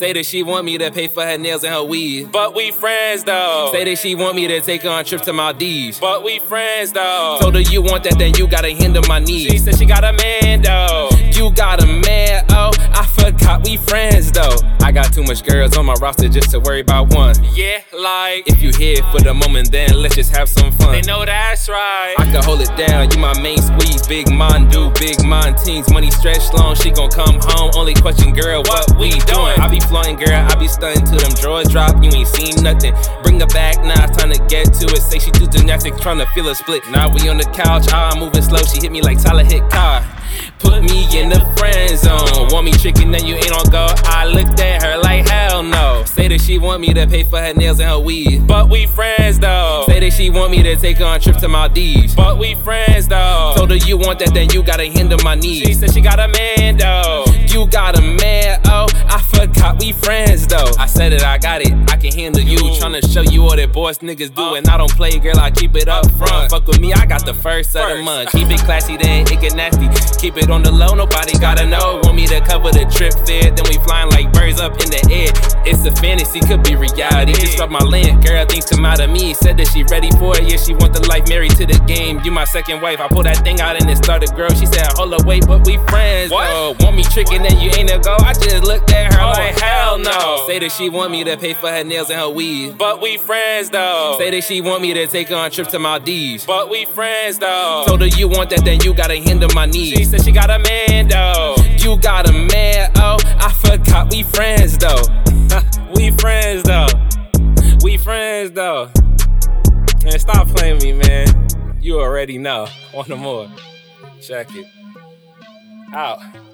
Say that she want me to pay for her nails and her weave, but we friends though. Say that she want me to take her on trips to Maldives, but we friends though. Told her you want that, then you gotta handle my needs. She said she got a man though. You got a man, oh, I forgot we friends though. I got too much girls on my roster just to worry about one. Yeah, like, if you here for the moment, then let's just have some fun. They know that's right. I can hold it down, you my main squeeze. Big mind do, big mind teens. Money stretch long, she gon' come home. Only question, girl, what we doing? I be flaunting, girl, I be stunting till them drawers drop. You ain't seen nothing. Bring her back, now it's time to get to it. Say she do gymnastics, tryna feel a split. Now we on the couch, I'm moving slow. She hit me like Tyler hit car. Put me in the friend zone. Want me tricking, then you ain't on go. I looked at her like hell no. Say that she want me to pay for her nails and her weave, but we friends though. Say that she want me to take her on trips to Maldives, but we friends though. Told her you want that, then you gotta handle my needs. She said she got a man though. You got a man, oh, I forgot we friends though. I said it, I got it, I can handle you. Tryna show you all that boss niggas do, and I don't play, girl, I keep it up front. Fuck with me, I got the first of the month. Keep it classy, then it get nasty. Keep it on the low, nobody gotta know. Want me to cover the trip fare, then we flying like birds up in the air. It's a fantasy, could be reality. Just rub my land, girl, things come out of me. Said that she ready for it, yeah, she want the life, married to the game. You my second wife, I pull that thing out and it started girl. She said, hold up, wait, but we friends. What? Want me tricking, then you ain't a go. I just looked at her like hell no. Say that she want me to pay for her nails and her weave, but we friends though. Say that she want me to take her on trips to Maldives, but we friends though. Told her you want that, then you gotta handle my needs. She said she got a man though. You got a man, oh, I forgot we friends though. We friends though. We friends though. Man, stop playing me, man. You already know. Want no more. Check it out.